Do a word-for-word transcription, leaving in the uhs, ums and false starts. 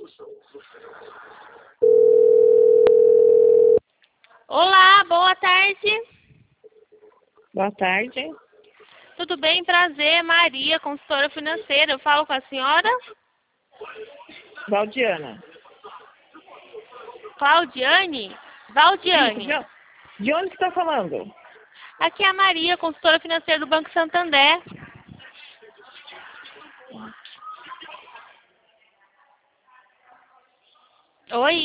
Olá, boa tarde. Boa tarde. Tudo bem? Prazer, Maria, consultora financeira. Eu falo com a senhora? Valdiana. Claudiane? Valdiane. Isso, de, de onde você está falando? Aqui é a Maria, consultora financeira do Banco Santander. Oi?